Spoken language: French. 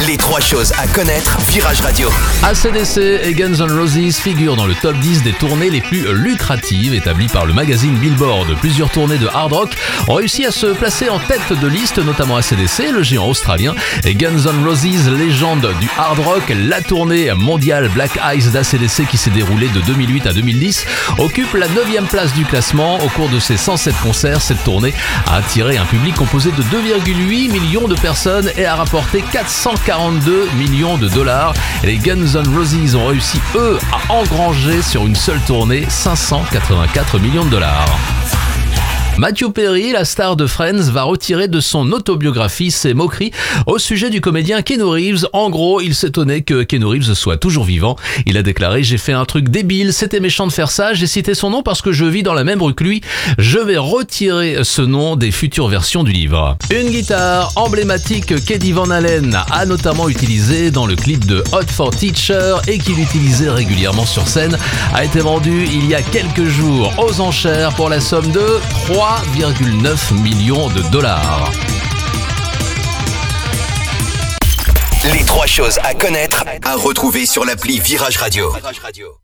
Les 3 choses à connaître, Virage Radio. AC/DC et Guns N' Roses figurent dans le top 10 des tournées les plus lucratives établies par le magazine Billboard. Plusieurs tournées de hard rock ont réussi à se placer en tête de liste, notamment AC/DC, le géant australien, et Guns N' Roses, légende du hard rock. La tournée mondiale Black Ice d'AC/DC qui s'est déroulée de 2008 à 2010 occupe la 9e place du classement. Au cours de ses 107 concerts, cette tournée a attiré un public composé de 2,8 millions de personnes et a rapporté 442 millions de dollars. Et les Guns N' Roses ont réussi, eux, à engranger sur une seule tournée 584 millions de dollars. Matthew Perry, la star de Friends, va retirer de son autobiographie ses moqueries au sujet du comédien Keanu Reeves. En gros, il s'étonnait que Keanu Reeves soit toujours vivant. Il a déclaré « J'ai fait un truc débile, c'était méchant de faire ça, j'ai cité son nom parce que je vis dans la même rue que lui. Je vais retirer ce nom des futures versions du livre. » Une guitare emblématique qu'Eddie Van Halen a notamment utilisée dans le clip de Hot for Teacher et qu'il utilisait régulièrement sur scène a été vendue il y a quelques jours aux enchères pour la somme de 3,9 millions de dollars. Les 3 choses à connaître, à retrouver sur l'appli Virage Radio.